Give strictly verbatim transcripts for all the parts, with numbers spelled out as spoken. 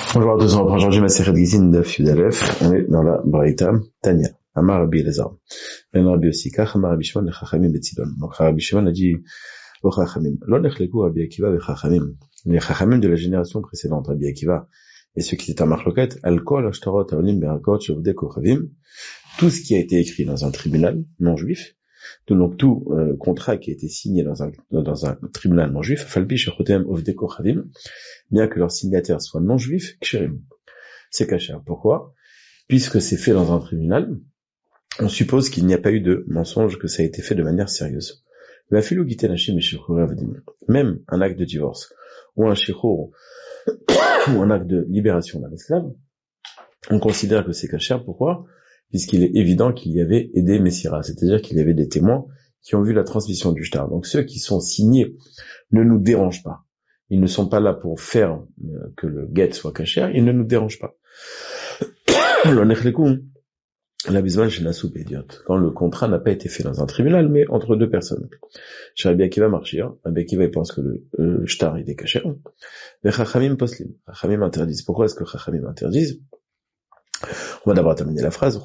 Bonjour à tous, on reprend aujourd'hui Masechet Gittin Daf Yud Aleph. On est dans la Braïta Tanya. Amar Rabbi Elazar. Ben Rabbi Osikach, Amar Rabbi Shimon leChachamim betzidon. Donc Rabbi Shimon a dit aux Chachamim. Lo nechleku Rabbi Akiva veChachamim. Les Chachamim de la génération précédente, Rabbi Akiva et ceux qui étaient en marloquette, al kol ashtarot haolim berakot shovdei kochavim. Tout ce qui a été écrit dans un tribunal non juif, donc tout euh, contrat qui a été signé dans un dans un tribunal non juif, falbi shechotem ovdei kochavim, bien que leur signataire soit non juif, ksherim. C'est caché. Pourquoi? Puisque c'est fait dans un tribunal, on suppose qu'il n'y a pas eu de mensonge, que ça a été fait de manière sérieuse. Même un acte de divorce, ou un shichur, ou un acte de libération d'un esclave, on considère que c'est caché. Pourquoi? Puisqu'il est évident qu'il y avait aidé Messira, c'est-à-dire qu'il y avait des témoins qui ont vu la transmission du shtar. Donc ceux qui sont signés ne nous dérangent pas. Ils ne sont pas là pour faire que le guet soit caché, ils ne nous dérangent pas. Quand le contrat n'a pas été fait dans un tribunal, mais entre deux personnes. Chez Rabbi Akiva marchir, Rabbi Akiva il pense que le, le shtar il est caché. Mais Chachamim poslim, Chachamim interdisent. Pourquoi est-ce que Chachamim interdisent? On va d'abord terminer la phrase.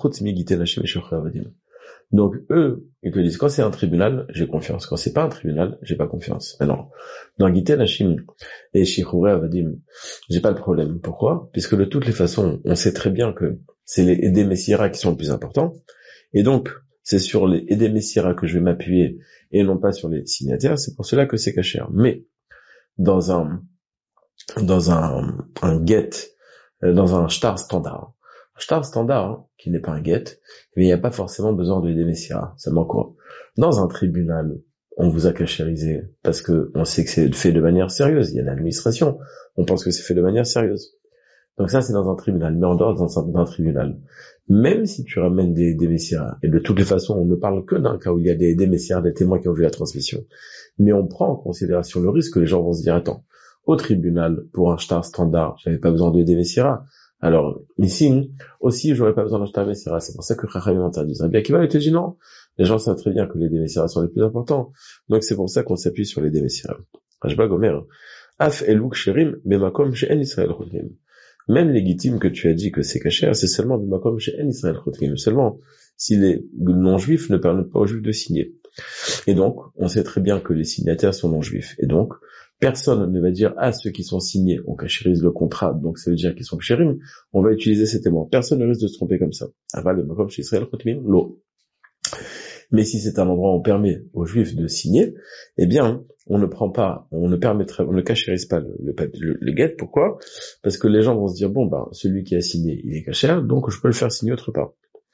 Donc eux, ils te disent, quand c'est un tribunal, j'ai confiance. Quand c'est pas un tribunal, j'ai pas confiance. Alors, dans Giten Hashim et Shichurei Avadim, j'ai pas de problème. Pourquoi? Puisque de toutes les façons, on sait très bien que c'est les Edé Messira qui sont le plus importants. Et donc, c'est sur les Edé Messira que je vais m'appuyer et non pas sur les signataires. C'est pour cela que c'est caché. Mais, dans un, dans un, un get, dans un shtar standard, un shtar standard, hein, qui n'est pas un get, mais il n'y a pas forcément besoin de Edé Messira. Ça manque quoi? Dans un tribunal, on vous a cachérisé parce que on sait que c'est fait de manière sérieuse. Il y a l'administration. On pense que c'est fait de manière sérieuse. Donc ça, c'est dans un tribunal. Mais en dehors d'un tribunal, même si tu ramènes des Edé Messira, et de toutes les façons, on ne parle que d'un cas où il y a des Edé Messira, des témoins qui ont vu la transmission. Mais on prend en considération le risque que les gens vont se dire, attends, au tribunal, pour un shtar standard, j'avais pas besoin de Edé Messira. Alors, ici, aussi, j'aurais pas besoin d'un shtar Messira. C'est pour ça que Chachamim interdisent. Rabbi Akiva te dit non. Les gens savent très bien que les Edé Messira sont les plus importants. Donc c'est pour ça qu'on s'appuie sur les Edé Messira. Rajba Gomer. Af eluk sherim bemakom she'en Israël chotrim. Même légitime que tu as dit que c'est caché, c'est seulement bemakom she'en Israël chotrim. Seulement si les non-juifs ne permettent pas aux juifs de signer. Et donc, on sait très bien que les signataires sont non-juifs. Et donc, personne ne va dire, ah, ceux qui sont signés, on cachérise le contrat, donc ça veut dire qu'ils sont chérim, on va utiliser ces témoins. Personne ne risque de se tromper comme ça. Aval le makom chez Israël chotrim l'eau. Mais si c'est un endroit où on permet aux juifs de signer, eh bien, on ne prend pas, on ne permettrait, on ne cachérise pas le, le, le, le guet. Pourquoi? Parce que les gens vont se dire, bon, ben, celui qui a signé, il est caché, donc je peux le faire signer autre part.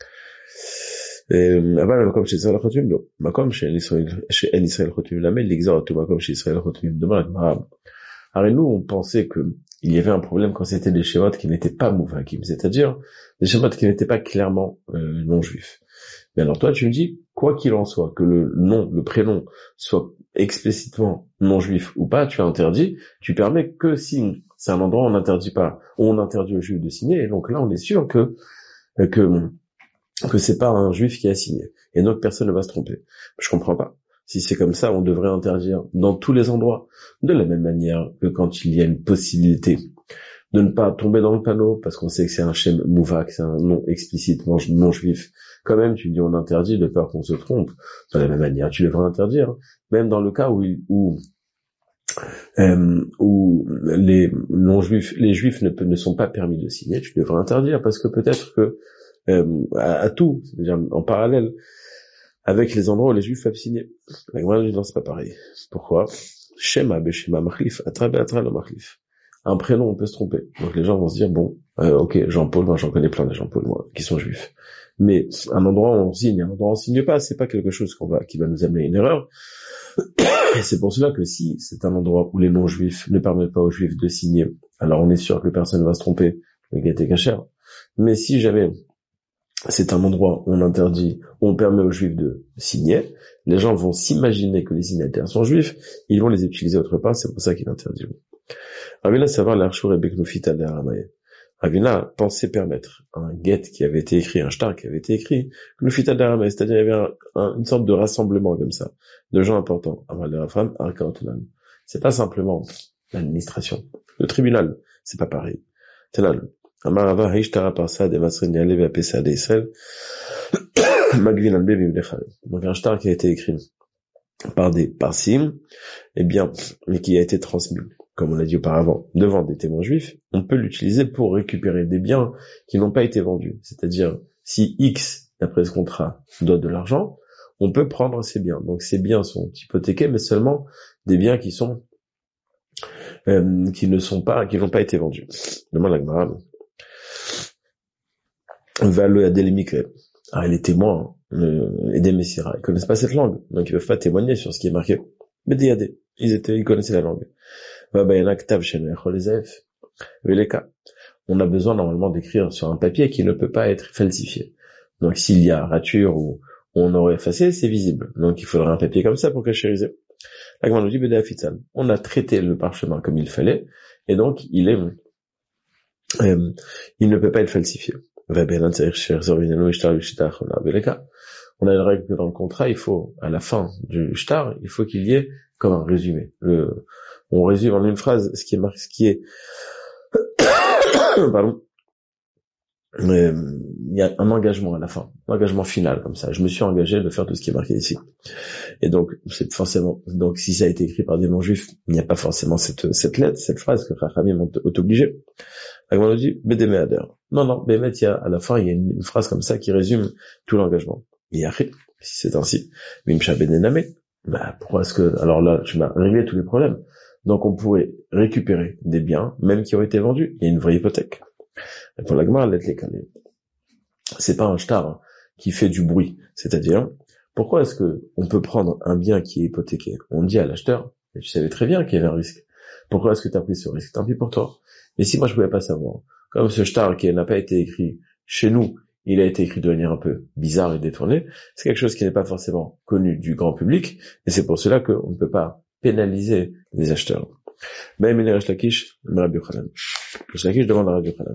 אבל המקום שישראל חותמים לא, מקום שאין ישראל חותמים למד לגזור אותו מקום שישראל חותמים דומה לגמרא. הרי nous on pensait que il y avait un problème quand c'était des schémas qui n'étaient pas mouvakim, c'est-à-dire des schémas qui n'étaient pas clairement euh, non juifs. Mais alors toi tu me dis, quoi qu'il en soit, que le nom, le prénom soit explicitement non juif ou pas, tu as interdit, tu permets que si c'est un endroit où on n'interdit pas, où on interdit aux juifs de signer, et donc là on est sûr que que que c'est pas un juif qui a signé. Et donc personne ne va se tromper. Je comprends pas. Si c'est comme ça, on devrait interdire dans tous les endroits. De la même manière que quand il y a une possibilité de ne pas tomber dans le panneau, parce qu'on sait que c'est un shem mouvak, c'est un nom explicitement non juif. Quand même, tu dis on interdit de peur qu'on se trompe. De la même manière, tu devrais interdire. Même dans le cas où, où, euh, où les non-juifs, les juifs ne, ne sont pas permis de signer, tu devrais interdire, parce que peut-être que Euh, à, à tout, c'est-à-dire en parallèle avec les endroits où les juifs peuvent signer. Avec moi, je c'est pas pareil. Pourquoi? Shema beshema machlif, atra be'atra lo machlif. Un prénom, on peut se tromper. Donc les gens vont se dire, bon, euh, ok, Jean-Paul, moi j'en connais plein de Jean-Paul, moi, qui sont juifs. Mais un endroit où on signe, un endroit où on signe pas, c'est pas quelque chose qu'on va, qui va nous amener à une erreur. Et c'est pour cela que si c'est un endroit où les non-juifs ne permettent pas aux juifs de signer, alors on est sûr que personne ne va se tromper, le guet est caché. Mais si jamais c'est un endroit où on interdit, où on permet aux juifs de signer, les gens vont s'imaginer que les signataires sont juifs, ils vont les utiliser autre part, c'est pour ça qu'ils interdisent. Ravina savoir l'archour et beknufita de Aramaye. Ravina pensait permettre un guet qui avait été écrit, un shtar qui avait été écrit, knufita de Aramaye, c'est-à-dire il y avait un, un, une sorte de rassemblement comme ça, de gens importants. Aval de la femme, arkaotonan. C'est pas simplement l'administration. Le tribunal, c'est pas pareil. Tenal. Amarava Haishtara Parsa de Masrin Yalev à Pessa d'Israël. Magvin Albe Bimlechal. Donc un shtar qui a été écrit par des parsim, eh bien, mais qui a été transmis, comme on l'a dit auparavant, devant des témoins juifs, on peut l'utiliser pour récupérer des biens qui n'ont pas été vendus. C'est-à-dire, si X, d'après ce contrat, doit de l'argent, on peut prendre ces biens. Donc ces biens sont hypothéqués, mais seulement des biens qui sont euh, qui ne sont pas, qui n'ont pas été vendus. Demande la Gemara. Va le Adélémikre. Ah, les témoins, euh, et des messira, ils connaissent pas cette langue, donc ils peuvent pas témoigner sur ce qui est marqué. Mais des ils étaient, ils connaissaient la langue. Va bayana ktav shen cholezef. Veleka. On a besoin normalement d'écrire sur un papier qui ne peut pas être falsifié. Donc s'il y a rature ou on aurait effacé, c'est visible. Donc il faudrait un papier comme ça pour cachériser. La Gemara nous dit Beda Fitzal. On a traité le parchemin comme il fallait, et donc il est, euh, il ne peut pas être falsifié. On a une règle que dans le contrat, il faut, à la fin du shtar, il faut qu'il y ait comme un résumé. Le, on résume en une phrase ce qui est marqué, ce qui est, pardon, mais, il y a un engagement à la fin, un engagement final comme ça. Je me suis engagé de faire tout ce qui est marqué ici. Et donc, c'est forcément, donc si ça a été écrit par des non-juifs, il n'y a pas forcément cette, cette lettre, cette phrase que Chachamim ont obligé. On dit Bédéméader. Non, non, Bémet, il y a, à la fin, il y a une, une phrase comme ça qui résume tout l'engagement. Et après, si c'est ainsi, Mimcha Bénéname, bah, pourquoi est-ce que, alors là, tu m'as réglé tous les problèmes. Donc, on pourrait récupérer des biens, même qui ont été vendus. Il y a une vraie hypothèque. Et pour la Gemara, l'être les calés. C'est pas un shtar hein, qui fait du bruit. C'est-à-dire, pourquoi est-ce que on peut prendre un bien qui est hypothéqué? On dit à l'acheteur, et tu savais très bien qu'il y avait un risque. Pourquoi est-ce que tu as pris ce risque? Tant pis pour toi. Mais si moi je pouvais pas savoir, comme ce shtar qui n'a pas été écrit chez nous, il a été écrit de manière un peu bizarre et détournée, c'est quelque chose qui n'est pas forcément connu du grand public, et c'est pour cela qu'on ne peut pas pénaliser les acheteurs. Même les Resh Lakish, le Rabbi Yochanan. Resh Lakish demande à Rabbi Yochanan.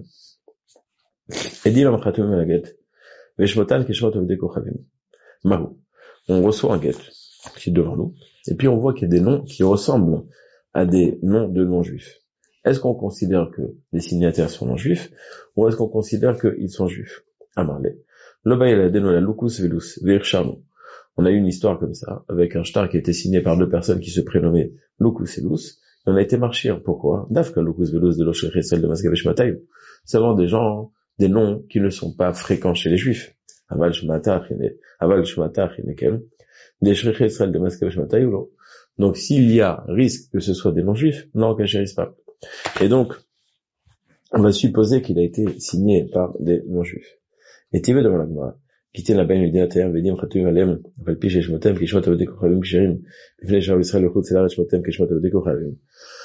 Et dit l'homme khatum melaget, veshmotan keshmot avdei kochavim. Mahu. On reçoit un guet qui est devant nous, et puis on voit qu'il y a des noms qui ressemblent à des noms de non-juifs. Est-ce qu'on considère que les signataires sont non-juifs, ou est-ce qu'on considère qu'ils sont juifs? Amarle. La Lucus Velus, Virchano. On a eu une histoire comme ça, avec un shtar qui a été signé par deux personnes qui se prénommaient Lucus et Lus, et on a été marchir. Pourquoi? Dafka Lucus Velus de l'Oshech Israël de Maskavesh Matayou. Seulement des gens, des noms qui ne sont pas fréquents chez les juifs. Aval Shmatach, Aval Shmatach, Inekem. Des Shech Israël de Maskavesh Matayou. Donc s'il y a risque que ce soit des non-juifs, non, on cachérise pas. Et donc, on va supposer qu'il a été signé par des non-juifs. Et tu veux devant la Gemara, quitter la bain du diateur, vedim khatum alem, val pi shesh motem ki shmot avdei kochavim ksherim, bifnei shar Israël le chutz laaretz motem ki shmot avdei kochavim.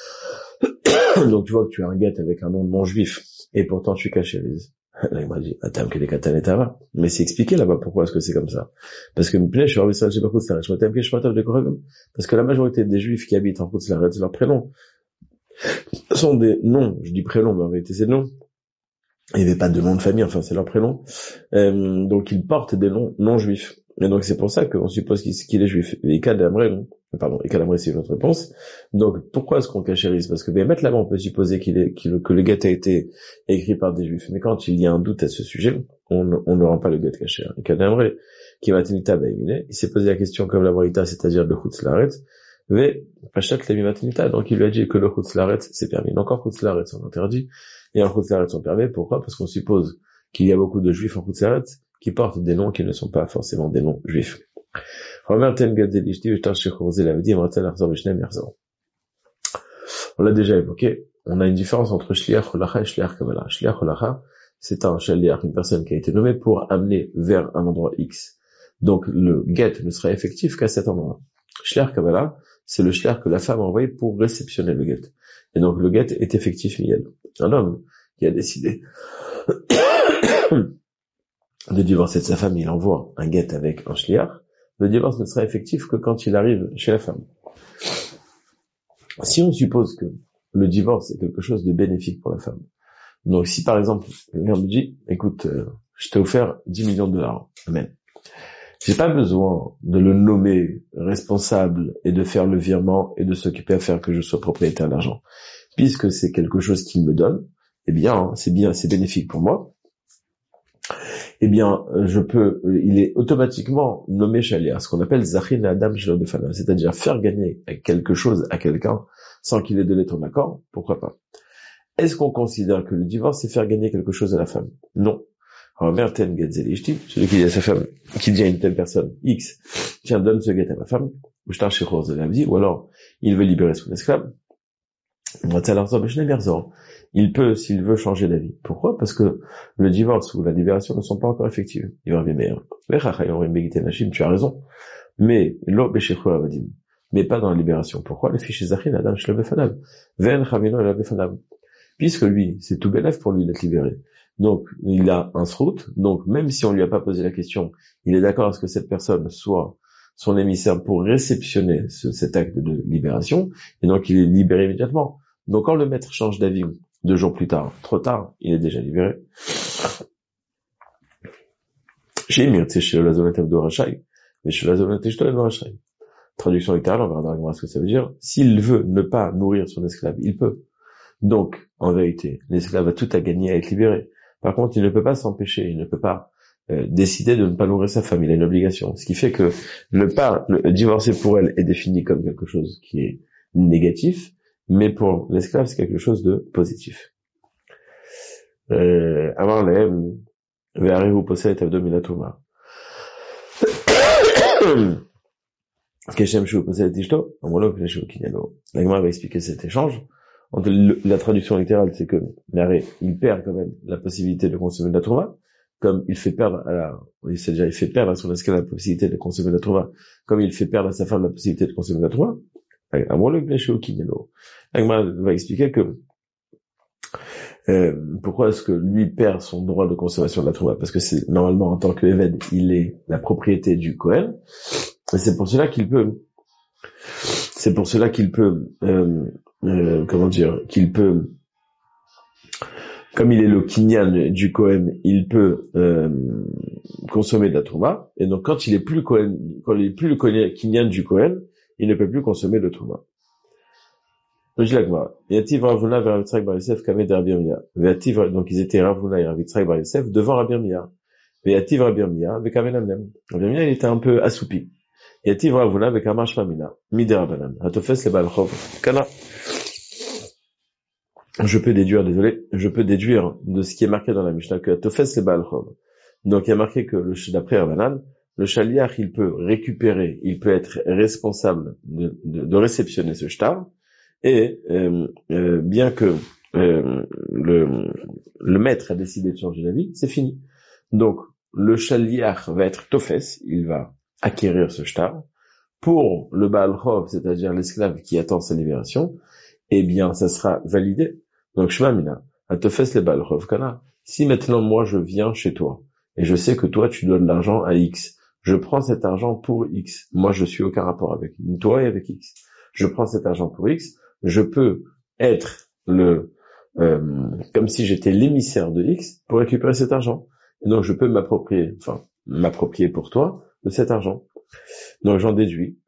Donc tu vois que tu as un guet avec un nom de non-juif, et pourtant tu cachérises. La Gemara dit, atam ke dekatan et tava. Mais c'est expliqué là-bas pourquoi est-ce que c'est comme ça. Parce que bifnei shar Israël le chutz laaretz motem ki shmot avdei kochavim. Parce que la majorité des juifs qui habitent en chutz laaretz, leur prénom sont des noms, je dis prénoms, mais en vérité c'est noms. Il n'y avait pas de nom de famille, enfin c'est leur prénom. Euh, donc ils portent des noms non juifs. Et donc c'est pour ça qu'on suppose qu'il, qu'il est juif. Et Ika d'Amré, non. Pardon, Ika d'Amré c'est notre réponse. Donc pourquoi est-ce qu'on cachérise? Parce que bien mettre là-bas on peut supposer qu'il est, qu'il, que le guet a été écrit par des juifs. Mais quand il y a un doute à ce sujet, on, on ne rend pas le guet caché. Ika d'Amré, qui va tenir table, il s'est posé la question comme la Braïta, c'est-à-dire le chutz laaretz. Mais Pachat l'ami matinita, donc il lui a dit que le chutz laaretz c'est permis. Donc en chutz laaretz on interdit, et en chutz laaretz on permet. Pourquoi? Parce qu'on suppose qu'il y a beaucoup de juifs en chutz laaretz qui portent des noms qui ne sont pas forcément des noms juifs. On l'a déjà évoqué, on a une différence entre shliach holacha et shliach kabbalah. Shliach holacha, c'est un shliach, une personne qui a été nommée pour amener vers un endroit X. Donc le guet ne sera effectif qu'à cet endroit. Shliach kabbalah, c'est le shliach que la femme a envoyé pour réceptionner le guet. Et donc le guet est effectif miel. Un homme qui a décidé de divorcer de sa femme, il envoie un guet avec un shliach. Le divorce ne sera effectif que quand il arrive chez la femme. Si on suppose que le divorce est quelque chose de bénéfique pour la femme, donc si par exemple quelqu'un me dit, écoute, euh, je t'ai offert dix millions de dollars, amen. J'ai pas besoin de le nommer responsable et de faire le virement et de s'occuper à faire que je sois propriétaire d'argent. Puisque c'est quelque chose qu'il me donne, eh bien, c'est bien, c'est bénéfique pour moi, eh bien, je peux, il est automatiquement nommé Shaliach, ce qu'on appelle Zachin Adam Shelo Befanav, c'est-à-dire faire gagner quelque chose à quelqu'un sans qu'il ait donné ton accord, pourquoi pas. Est-ce qu'on considère que le divorce, c'est faire gagner quelque chose à la femme? Non. Alors, Merten Getzelishti, celui qui dit à sa femme, qui dit à une telle personne, X, tiens, donne ce guet à ma femme, ou je t'arche de l'abdi, ou alors, il veut libérer son esclave, il peut, s'il veut, changer d'avis. Pourquoi? Parce que le divorce ou la libération ne sont pas encore effectives. Il va bien. Tu as raison. Mais, l'eau, mais pas dans la libération. Pourquoi? Le fichier Zachin Adam Shelo Befanav. Ven Chavino Ela Befanav. Puisque lui, c'est tout bénef pour lui d'être libéré. Donc, il a un srout. Donc, même si on lui a pas posé la question, il est d'accord à ce que cette personne soit son émissaire pour réceptionner ce, cet acte de libération. Et donc, il est libéré immédiatement. Donc, quand le maître change d'avis deux jours plus tard, trop tard, il est déjà libéré. Traduction littérale, on verra dans ce que ça veut dire. S'il veut ne pas nourrir son esclave, il peut. Donc, en vérité, l'esclave a tout à gagner à être libéré. Par contre, il ne peut pas s'empêcher, il ne peut pas euh, décider de ne pas nourrir sa femme, il a une obligation. Ce qui fait que ne pas le divorcer pour elle est défini comme quelque chose qui est négatif, mais pour l'esclave, c'est quelque chose de positif. Euh, avant les Ve'arehu possède abdominatuma. Keshem shu possède tishto, amolo keshu kinyano. La Gemara va expliquer cet échange. Entre le, la traduction littérale, c'est que Naré, il perd quand même la possibilité de consommer de la trouva, comme il fait perdre à la, c'est déjà, il fait perdre à son esclave la possibilité de consommer de la trouva, comme il fait perdre à sa femme la possibilité de consommer de la trouva. Amolo keshu kinyano. La Gemara va expliquer que Euh, pourquoi est-ce que lui perd son droit de consommation de la trouva? Parce que c'est normalement en tant que Eved, il est la propriété du Kohen, et c'est pour cela qu'il peut, c'est pour cela qu'il peut, euh, euh, comment dire, qu'il peut, comme il est le kinyan du Kohen, il peut euh, consommer de la trouva, et donc quand il est plus le Kohen, quand il est plus le kinyan du Kohen, il ne peut plus consommer de trouva. Donc ils étaient Ravuna et Rav Yitzhak bar Yosef devant Rabbi Yirmiyah. Yativ Rabbi Yirmiyah avec Avenanem. Rabbi Yirmiyah, il était un peu assoupi. Yativ Ravuna avec Amash Mamina. Mide Rabanan. Hatofes le Balchov. Kana. Je peux déduire, désolé, je peux déduire de ce qui est marqué dans la Mishnah que Hatofes le Balchov. Donc il y a marqué que le, d'après Rabanan, le shaliach, il peut récupérer, il peut être responsable de, de, de réceptionner ce shtar. Et euh, euh, bien que euh, le, le maître a décidé de changer d'avis, c'est fini. Donc, le shaliach va être tofes, il va acquérir ce shtar. Pour le Baal Chov, c'est-à-dire l'esclave qui attend sa libération, eh bien, ça sera validé. Donc, shmamina, à tofes le Baal Chov kana. Si maintenant, moi, je viens chez toi, et je sais que toi, tu donnes l'argent à X, je prends cet argent pour X. Moi, je suis aucun rapport avec toi et avec X. Je prends cet argent pour X, je peux être le euh, comme si j'étais l'émissaire de X pour récupérer cet argent. Et donc je peux m'approprier, enfin m'approprier pour toi de cet argent. Donc j'en déduis.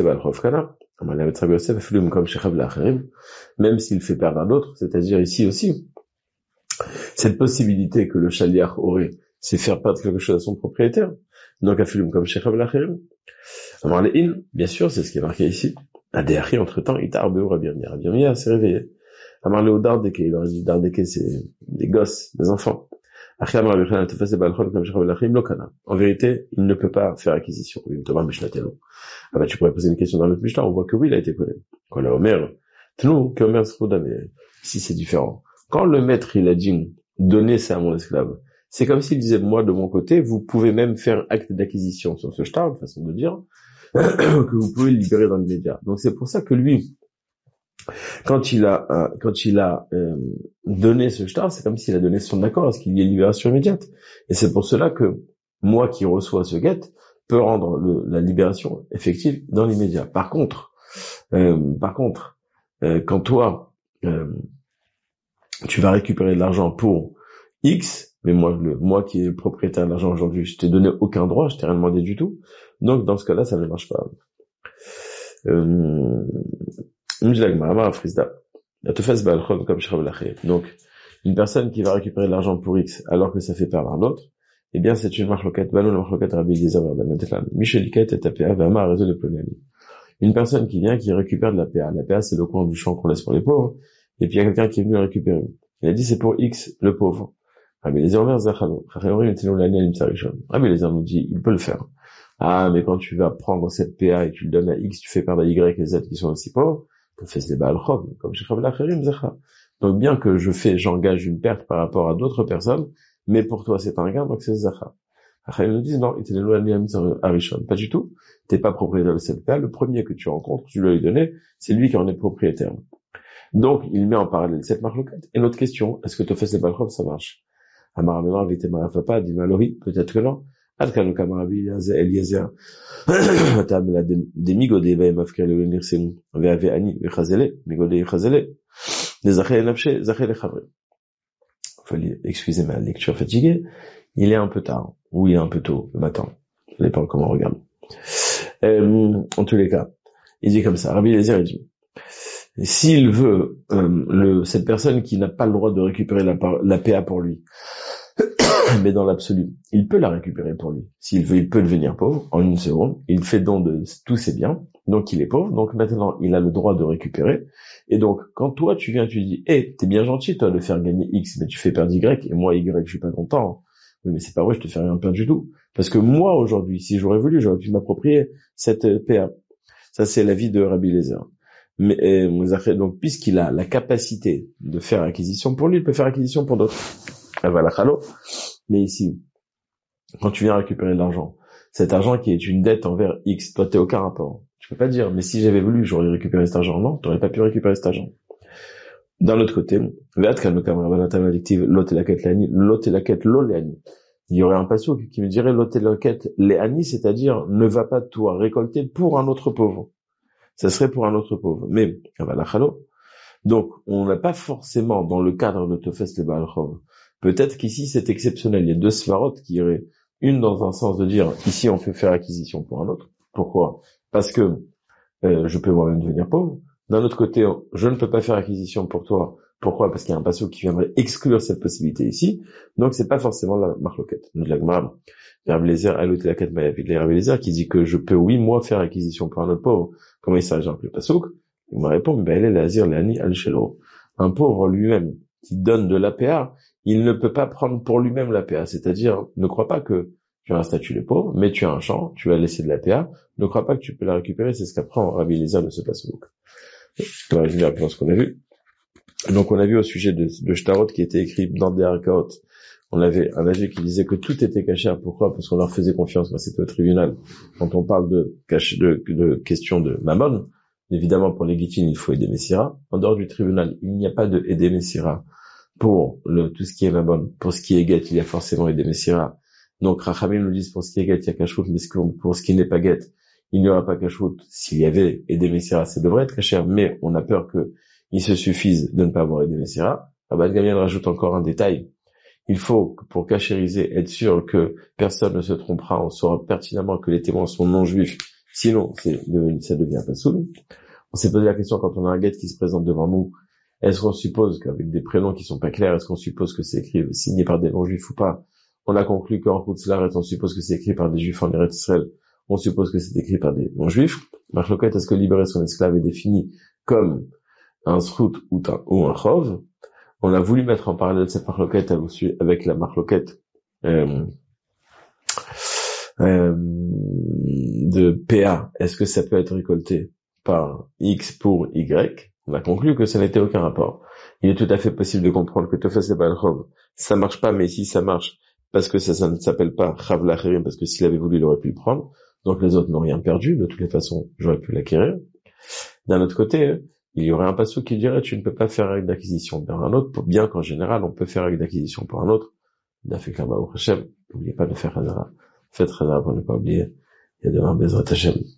Même s'il fait perdre un autre, c'est-à-dire ici aussi, cette possibilité que le shaliach aurait, c'est faire perdre quelque chose à son propriétaire. Donc afilum comme Shechav l'Acherim. Alors les in, bien sûr, c'est ce qui est marqué ici. Adéachi, entre-temps, il t'a arbeu Rabbi Yirmiyah. Rabbi Yirmiyah s'est réveillé. Amarle au Dardeke, il aurait dit Dardeke, c'est des gosses, des enfants. En vérité, il ne peut pas faire acquisition. Ah bah, tu pourrais poser une question dans notre Mishnah, on voit que oui, il a été connu. Quand le Omer, si c'est différent. Quand le maître, il a dit, donnez ça à mon esclave, c'est comme s'il disait, moi, de mon côté, vous pouvez même faire acte d'acquisition sur ce shtar, une façon de dire, que vous pouvez le libérer dans l'immédiat. Donc c'est pour ça que lui, quand il a euh, quand il a euh, donné ce shtar, c'est comme s'il a donné son accord à ce qu'il y ait libération immédiate. Et c'est pour cela que moi qui reçois ce guet peut rendre le, la libération effective dans l'immédiat. Par contre, euh, par contre, euh, quand toi euh, tu vas récupérer de l'argent pour X, mais moi, le, moi qui est propriétaire de l'argent aujourd'hui, je t'ai donné aucun droit, je t'ai rien demandé du tout. Donc, dans ce cas-là, ça ne marche pas. Euh, donc, Une personne qui va récupérer de l'argent pour X alors que ça fait perdre un autre, eh bien, c'est une marloquette. Banou la marloquette Rabbi Eliezer ben Natan. Micheliket et P A Vama à réseau de Ploniani. Une personne qui vient, qui récupère de la P A. La P A, c'est le coin du champ qu'on laisse pour les pauvres. Et puis, il y a quelqu'un qui est venu la récupérer. Il a dit, c'est pour X, le pauvre. Rabbi Eliezer vers Zachalo. Rabbi Eliezer nous dit, il peut le faire. Ah, mais quand tu vas prendre cette P A et tu le donnes à X, tu fais perdre à Y et Z qui sont aussi pauvres, tu fais ce débat al-Khov, comme chez Chav l'Acherim Zacha. Donc, bien que je fais, j'engage une perte par rapport à d'autres personnes, mais pour toi, c'est un gain, donc c'est Zacha. Après, ils nous disent, non, il était Arishon. Pas du tout. T'es pas propriétaire de cette P A. Le premier que tu rencontres, tu lui as donné, c'est lui qui en est propriétaire. Donc, il met en parallèle cette marloquette. Et notre question, est-ce que tu fais ces balchov, ça marche? Amar Amar, Vite Marafapa, dit Malori, peut-être que non. Adkanu Kamarabi, Eliezer. Tam la demi-godé, va m'afkele, venir c'est nous. Ve ani, vechazele, migodé, vechazele. Des achel nafché, zachel chavre. Excusez ma lecture fatiguée. Il est un peu tard, ou il est un peu tôt, le matin. Ça dépend comment on regarde. Euh, en tous les cas, il dit comme ça, Rabbi Eliezer, il dit, s'il veut, euh, le, cette personne qui n'a pas le droit de récupérer la, la P A pour lui, mais dans l'absolu, il peut la récupérer pour lui. S'il veut, il peut devenir pauvre en une seconde. Il fait don de tous ses biens, donc il est pauvre. Donc maintenant, il a le droit de récupérer. Et donc, quand toi, tu viens, tu dis, hé, hey, t'es bien gentil, toi, de faire gagner X, mais tu fais perdre Y, et moi, Y, je suis pas content. Oui, mais c'est pas vrai, je te fais rien perdre du tout. Parce que moi, aujourd'hui, si j'aurais voulu, j'aurais pu m'approprier cette P A. Ça, c'est l'avis de Rabbi Eliezer. Mais, euh, donc, puisqu'il a la capacité de faire acquisition pour lui, il peut faire acquisition pour d'autres. Mais ici, quand tu viens récupérer de l'argent, cet argent qui est une dette envers X, toi, t'es aucun rapport. Tu peux pas dire, mais si j'avais voulu, j'aurais récupéré cet argent. Non, t'aurais pas pu récupérer cet argent. D'un autre côté, il y aurait un passouk qui me dirait l'otelaket leani, c'est-à-dire ne va pas toi récolter pour un autre pauvre. Ça serait pour un autre pauvre. Mais, donc, on n'a pas forcément dans le cadre de Tofes le Baal Chov. Peut-être qu'ici c'est exceptionnel. Il y a deux svarot qui iraient une dans un sens de dire ici on peut faire acquisition pour un autre. Pourquoi? Parce que euh, je peux moi-même devenir pauvre. D'un autre côté, je ne peux pas faire acquisition pour toi. Pourquoi? Parce qu'il y a un passeau qui viendrait exclure cette possibilité ici. Donc c'est pas forcément la marloquette. Nous l'agmar, Rabbi Eliezer, alouté la quête mayavid, Rabbi Eliezer qui dit que je peux oui moi faire acquisition pour un autre pauvre. Comment il s'agit le passouk? Il me répond, ben elle est l'azir l'ani al shelo. Un pauvre lui-même qui donne de l'A P A, il ne peut pas prendre pour lui-même l'A P A. C'est-à-dire, ne crois pas que tu as un statut de pauvre, mais tu as un champ, tu as laissé de l'A P A, ne crois pas que tu peux la récupérer, c'est ce qu'apprend Rabbi Eliezer de ce passouk. On va résumer rapidement ce qu'on a vu. Donc on a vu au sujet de, de Shtarot qui était écrit dans des Arkaot, on avait un avis qui disait que tout était caché. Pourquoi? Parce qu'on leur faisait confiance, mais c'était au tribunal. Quand on parle de, cache, de, de question de mammon, évidemment pour les guitines il faut aider Messira. En dehors du tribunal, il n'y a pas de aider Messira. Pour le, tout ce qui est mammon, pour ce qui est guet, il y a forcément aider Messira. Donc Rachamim nous disent pour ce qui est guet, il y a kashrut, mais pour ce qui n'est pas guet, il n'y aura pas kashrut. S'il y avait aider Messira, ça devrait être caché, mais on a peur que il se suffise de ne pas avoir aidé Messira. Abad Gamiel rajoute encore un détail. Il faut, pour cachériser, être sûr que personne ne se trompera, on saura pertinemment que les témoins sont non juifs, sinon c'est devenu, ça devient pas soul. On s'est posé la question quand on a un guet qui se présente devant nous, est-ce qu'on suppose qu'avec des prénoms qui sont pas clairs, est-ce qu'on suppose que c'est écrit, signé par des non juifs ou pas? On a conclu qu'en Hutzlaret, on suppose que c'est écrit par des juifs en Eretz Israël, on suppose que c'est écrit par des non juifs. Marloquette, est-ce que libérer son esclave est défini comme un srout ou un, ou un chov? On a voulu mettre en parallèle cette marloquette avec la marloquette euh, euh, de P A. Est-ce que ça peut être récolté par X pour Y? On a conclu que ça n'était aucun rapport. Il est tout à fait possible de comprendre que Tofes le Baal Chov, ça marche pas, mais ici ça marche parce que ça, ça ne s'appelle pas Chav l'Acherim, parce que s'il avait voulu, il aurait pu le prendre. Donc les autres n'ont rien perdu. De toutes les façons, j'aurais pu l'acquérir. D'un autre côté, il y aurait un passage qui dirait tu ne peux pas faire avec d'acquisition pour un autre, bien qu'en général on peut faire avec d'acquisition pour un autre. N'oubliez pas de faire Hazara. Faites Hazara pour ne pas oublier. Il y a demain Bezrat Hashem.